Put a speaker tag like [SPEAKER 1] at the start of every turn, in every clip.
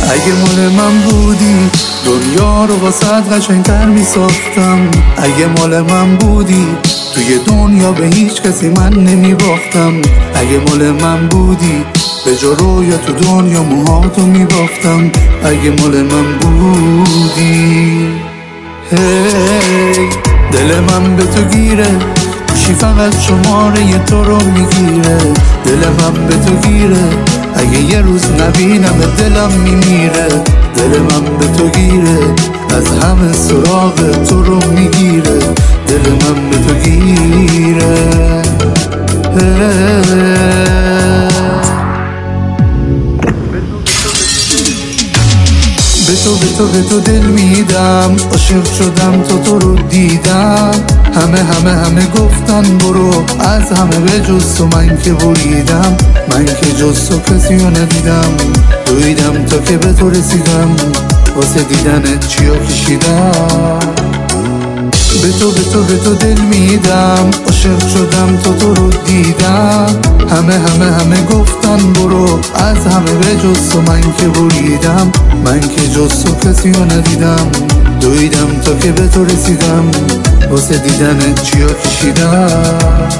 [SPEAKER 1] اگه مال من بودی دنیا رو واسه قشنگ‌تر میساختم. اگه مال من بودی توی دنیا به هیچ کسی من نمیباختم. اگه مال من بودی به جا رویا تو دنیا موهاتو میبافتم. اگه مال من بودی هی دل من به تو گیره، گوشی فقط شماره تو رو میگیره. دل من به تو گیره، اگه یه روز نبینم دلم میمیره. دل من به تو گیره، از همه سراغ تو رو میگیره. دل من به تو گیره به تو دل میدم، عاشق شدم تو رو دیدم. همه گفتن برو، از همه به جز تو من که بریدم. من که جز تو کسی رو ندیدم، دویدم تا که به تو رسیدم. واسه دیدنت چیا کشیدم. به تو دل میدم، عاشق شدم تو رو دیدم. همه گفتن برو، از همه به جز تو من که بریدم. من که جز تو کسی رو ندیدم، دویدم تا که به تو رسیدم. واسه دیدنت چیا کشیدم.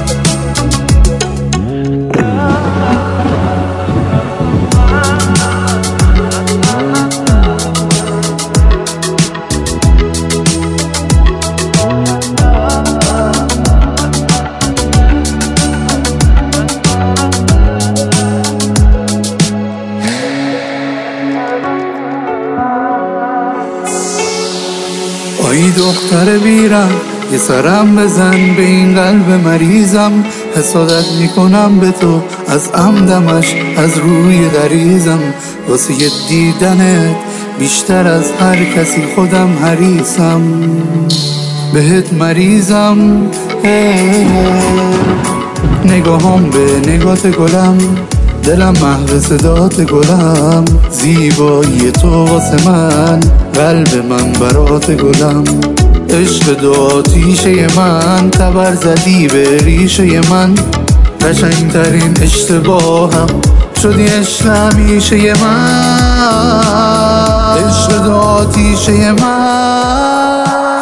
[SPEAKER 1] آی دختر بیرم، یه سرم بزن به این قلب مریضم. حسادت میکنم به تو از عمدمش، از روی غریزم. واسه یه دیدنت بیشتر از هر کسی خودم حریصم. بهت مریضم نگاهم به نگات گلم، دلم محو صدات گلم. زیبایی تو واسه من، قلب من برات گلم. عشق دو آتیشه من، تبر زدی به ریشه من. قشنگترین اشتباهم شدی عشق همیشه من. عشق دو آتیشه من.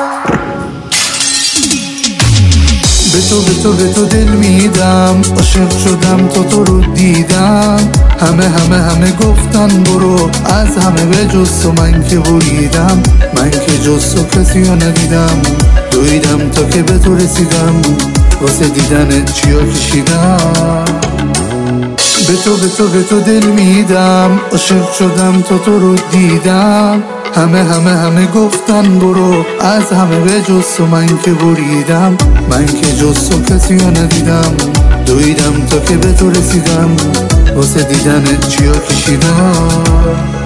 [SPEAKER 1] به تو دل میدم، عاشق شدم تو رو دیدم. همه گفتن برو، از همه به جز تو من که بریدم. من که جز تو کسی رو ندیدم، دویدم تا که به تو رسیدم. واسه دیدنت چیا کشیدم. به تو دل میدم، عاشق شدم تو رو دیدم. همه گفتن برو، از همه به جز تو من که بریدم. من که جز تو کسی رو ندیدم، دویدم تا که به تو رسیدم. واسه دیدنت چیا کشیدم.